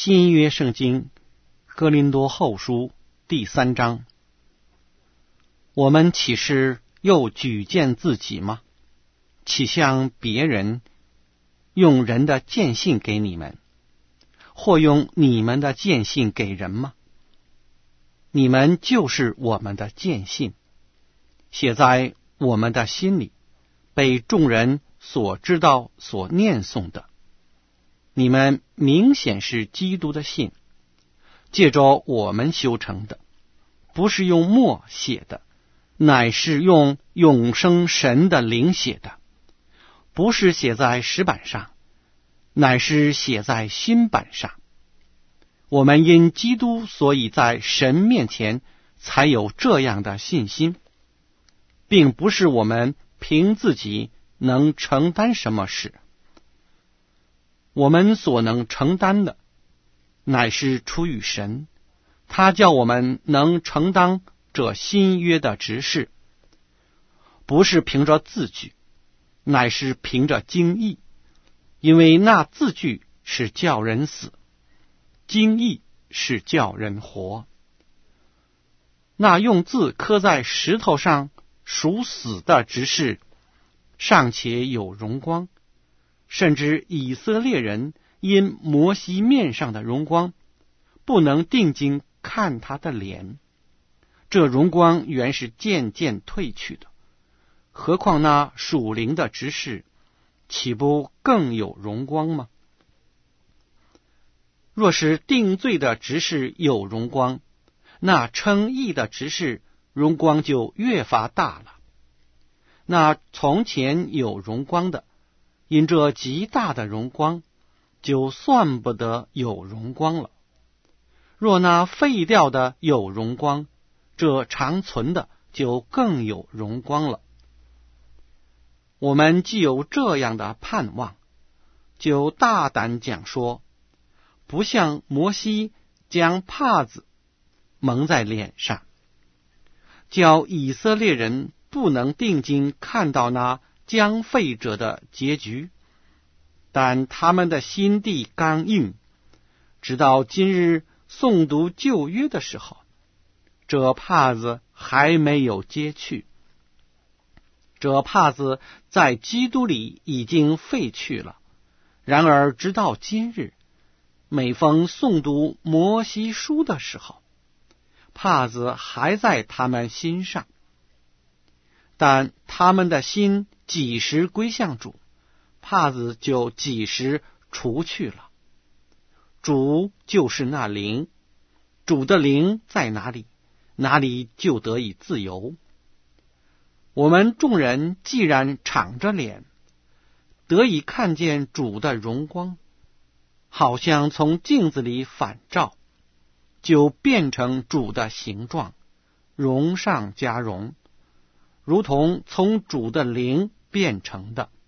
新约圣经哥林多后书第3章，我们岂是又举荐自己吗？岂像别人用人的荐信给你们，或用你们的荐信给人吗？你们就是我们的荐信，写在我们的心里，被众人所知道、所念诵的。你们明显是基督的信，借着我们修成的，不是用墨写的，乃是用永生神的灵写的，不是写在石板上，乃是写在心板上。我们因基督，所以在神面前才有这样的信心，并不是我们凭自己能承担什么事。我们所能承担的，乃是出于神，他叫我们能承担这新约的职事，不是凭着字句，乃是凭着经意，因为那字句是叫人死，经意是叫人活。那用字刻在石头上属死的职事，尚且有荣光，甚至以色列人因摩西面上的荣光，不能定睛看他的脸，这荣光原是渐渐退去的。何况那属灵的职事，岂不更有荣光吗？若是定罪的职事有荣光，那称义的职事荣光就越发大了。那从前有荣光的，因这极大的荣光，就算不得有荣光了。若那废掉的有荣光，这长存的就更有荣光了。我们既有这样的盼望，就大胆讲说，不像摩西将帕子蒙在脸上，叫以色列人不能定睛看到那将废者的结局，但他们的心地刚硬，直到今日诵读旧约的时候，这帕子还没有揭去。这帕子在基督里已经废去了，然而直到今日，每逢诵读摩西书的时候，帕子还在他们心上。但他们的心几时归向主，帕子就几时除去了。主就是那灵，主的灵在哪里，哪里就得以自由。我们众人既然敞着脸，得以看见主的荣光，好像从镜子里反照，就变成主的形状，荣上加荣，如同从主的灵变成的。